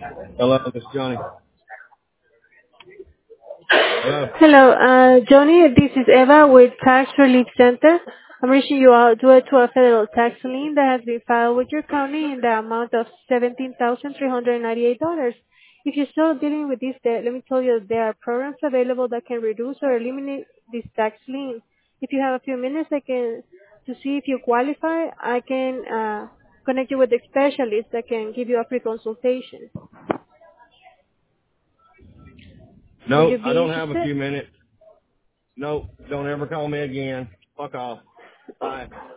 Hello, this is Johnny. Hello. Hello, Johnny. This is Eva with Tax Relief Center. I'm reaching you out due to a federal tax lien that has been filed with your county in the amount of $17,398. If you're still dealing with this debt, let me tell you there are programs available that can reduce or eliminate this tax lien. If you have a few minutes, to see if you qualify, I can connect you with a specialist that can give you a free consultation. Would No, you I be don't have a interested? few minutes. No, don't ever call me again. Fuck off. Bye.